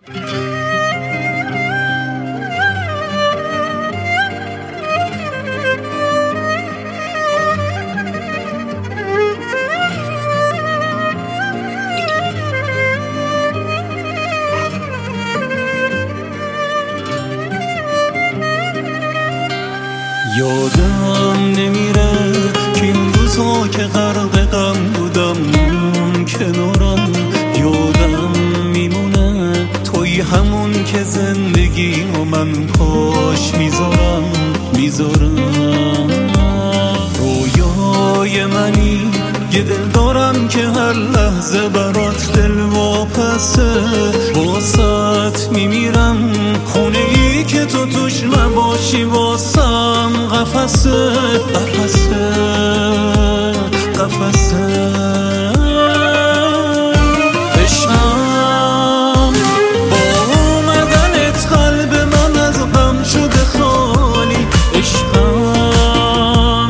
یادم نمیره که این روزا که غرق غم بودم اون کنارم، یادم میمونه توی همون که زندگی و من پاش میذارم رویای منی، یه دل دارم که هر لحظه برات دل واپسه، واسط میمیرم خونه ای که تو توش نباشی واسم قفسه قفسه قفسه. عشقم با اومدنت قلب من از غم شده خالی، عشقم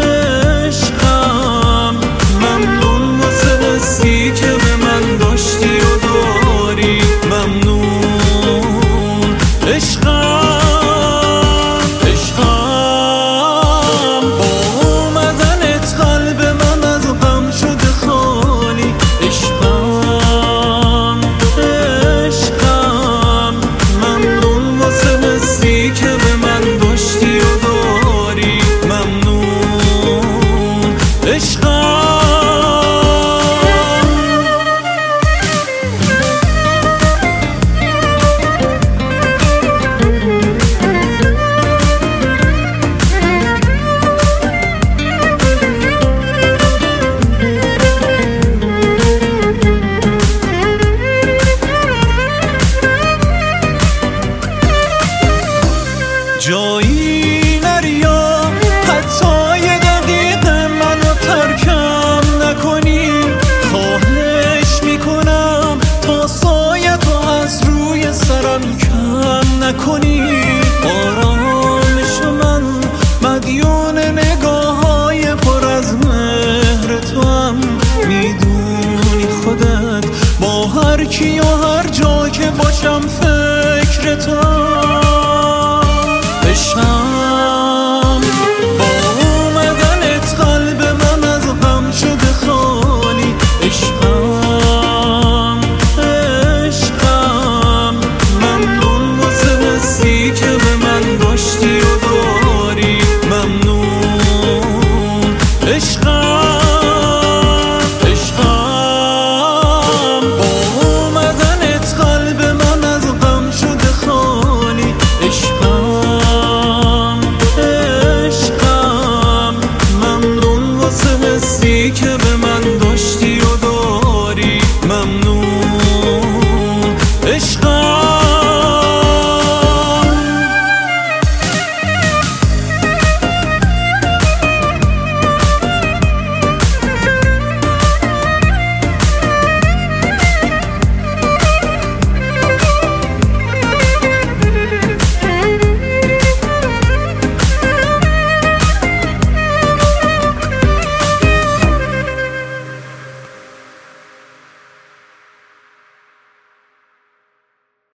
عشقم ممنون واسه حسی که به من داشتی و داری، ممنون عشقم جایی نریا حتی یه دقیقه منو ترکم نکنی، خواهش میکنم تا سایه تو از روی سرم کم نکنی، آرامش من مدیون نگاه های پر از مهر تو هم، میدونی خودت با هر کی و هر جا که باشم فکر تو. عشقم